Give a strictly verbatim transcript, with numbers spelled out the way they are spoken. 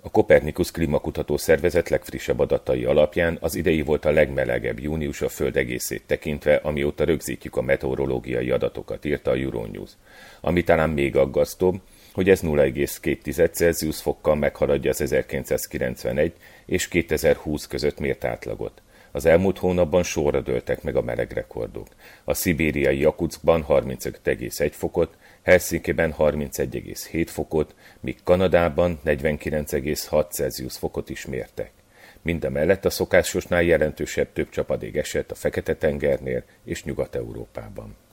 A Copernicus klímakutató szervezet legfrissebb adatai alapján az idei volt a legmelegebb június a Föld egészét tekintve, amióta rögzítjük a meteorológiai adatokat, írta a Euronews. Ami talán még aggasztóbb, hogy ez nulla egész két Celsius fokkal meghaladja az ezerkilencszázkilencvenegy és kétezer-húsz között mért átlagot. Az elmúlt hónapban sorra dőltek meg a melegrekordok. A szibériai Jakutszkban harmincöt egész egy fokot, Helsinkiben harmincegy egész hét fokot, míg Kanadában negyvenkilenc egész hat Celsius fokot is mértek. Mindemellett a szokásosnál jelentősebb több csapadék esett a Fekete-tengernél és Nyugat-Európában.